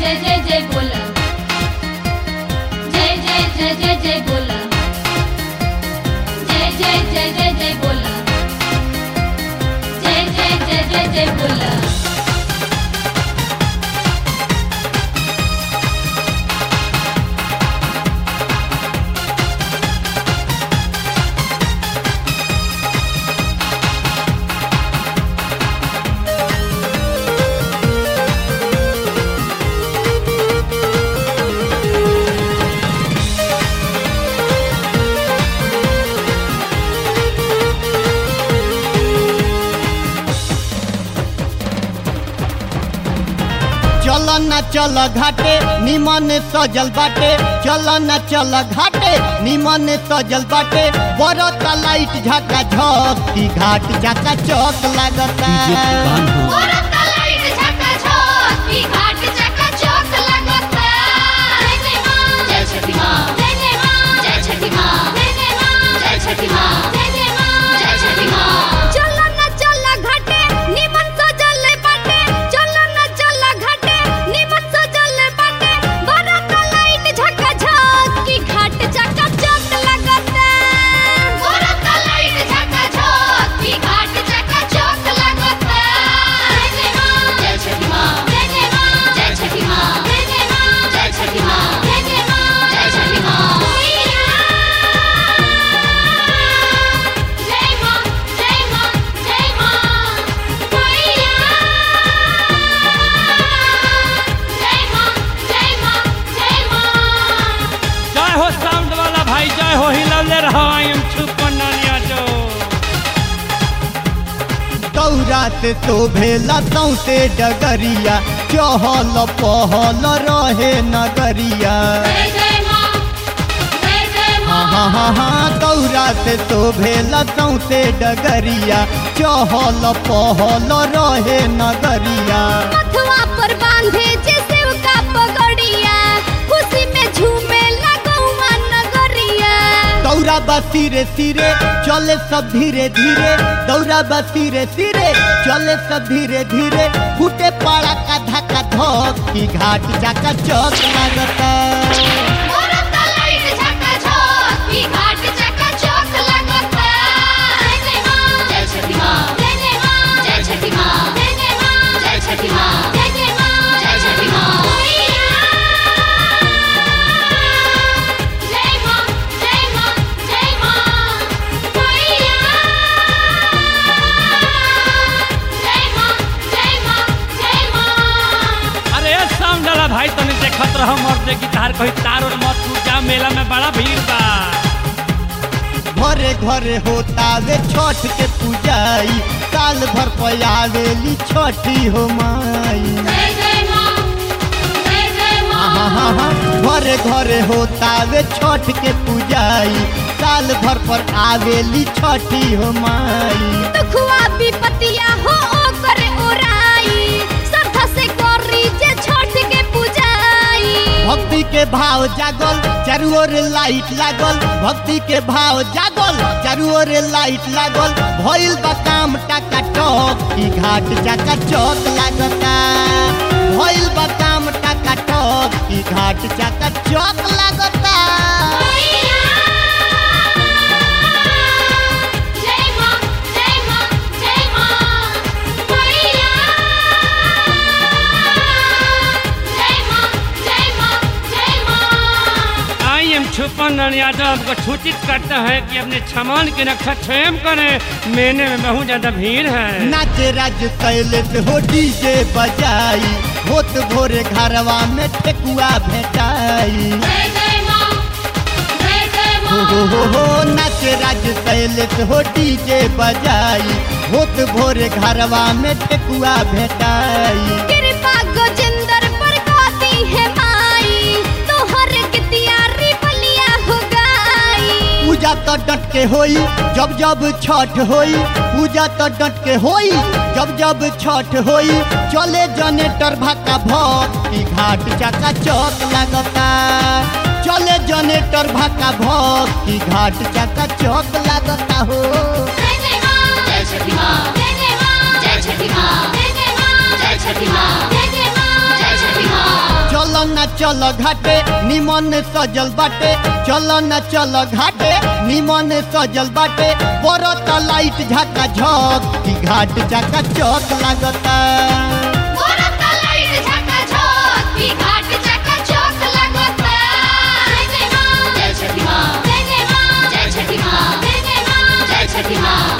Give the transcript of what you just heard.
जय जय जय बोला, जय जय जय जय जय बोला, जय जय जय जय जय बोला, जय जय जय जय जय बोला। चल न चल घाटे निमन सजल बाटे, चल न चल घाटे निमन सजल बाटे, बरत लाइट झका झक की घाट चका चौक लागता। औरत लाइट झका झक की घाट चका चौक लागता। जय जय मां, जय छठी मां, जय जय मां, जय छठी मां, जय जय मां, जय छठी मां, जय जय मां, जय छठी मां। चल न चल घाटे निमन सजल बाटे, चल न चल घाटे निमन सजल बाटे, बरत लाइट झका झक की घाट चका चौक लागता। औरत लाइट झका झक की घाट चका चौक लागता। जय जय मां, जय छठी मां, जय जय मां, जय छठी मां, जय जय मां, जय छठी मां, जय जय मां, जय छठी मां। जय मां, जय मां, जय मां, मैया। जय मां, जय मां, जय मां। जय हो साउंड वाला भाई, जय हो, हिलौले रहो। आई एम छुपन नानिया जो दौरात तो भेला सौसे डगरिया, चहल पहल रहे नगरिया। जय जय मां, जय जय मां। हाँ हाँ हाँ दौरात तो भेला सौसे डगरिया, चहल पहल रहे नगरिया। मथवा पर बांधे जे सेव का पगड़िया, खुशी में झूमे लगौआ नगरिया। दौरा बा सिरे सिरे चले सब धीरे धीरे, दौरा बा सिरे सिरे चले सब धीरे धीरे, फूटे पड़ा का धक्का धक की घाट चका चौक लागता। औरत लाइट झका झक की घाट चका चौक लागता। जय जय मां, जय छठी मां, जय जय मां, जय छठी मां, जय जय मां, जय छठी मां, जय जय मां, जय छठी मां। जय मां, जय मां, जय मां, मैया। जय मां, जय मां, जय मां। अरे साउंड वाला भाई तने देखत रहो, मर्दे गिटार कोई तार और मत टूट जा, मेला में बड़ा भीड़ बा। घरे घरे होता वे छठ के पूजाई, साल भर पयावेली छठी हो माई। जय जय मां, जय जय हाँ मां। हाँ हाँ घरे घरे होता वे छठ के पूजाई, साल भर पर आवेली छठी हो माई। दुखवा विपतिया हो ओकर ओराई, श्रद्धा से करी जे छठ के पूजाई। भक्ति के भाव जागल चारू ओर लाइट लागल, भक्ति के भाव जागल चारू ओर लाइट लागल, भइल बा काम टाका टक की घाट चका चौक लागता। भइल बा काम टाका टक की घाट चका चौक लागता। जय मां, जय मां, जय मां, मैया। जय मां, जय मां, जय मां। आई एम छुपन नानिया जो आपको सूचित करता है कि अपने सामान की रक्षा स्वयं करें, मेले में बहुत ज्यादा भीड़ है। नाचे राज शैलेश हो डीजे बजाई, होत भोरे घरवा में ठेकुआ भेटाई। जय जय मां, जय जय हो मां। नाचे राज शैलेश हो डीजे बजाई, होत भोरे घरवा में ठेकुआ भेटाई। कृपा गजेंद्र पर गाती है माई, तोहर के तैयारी बलिया हो गई। पूजा तो डट के होई जब जब छठ होई, पूजा तो डट के होई जब जब छठ होई, चले जनेटर भक्का भक की घाट चका चौक लागता। चले जनेटर भक्का भक की घाट चका चौक लागता हो। जय जय मां, जय छठी मां, जय जय मां, जय छठी मां, जय जय मां, जय छठी मां, जय जय मां, जय छठी मां। चल घाटे निमन सजल बाटे, चलो न चल घाटे निमन सजल बाटे, बरत लाइट झका झक की घाट चका चौक लागता। बरत लाइट झका झक की घाट चका चौक लागता। जय जय मां, जय छठी मां, जय जय मां, जय छठी मां, जय जय मां, जय छठी मां।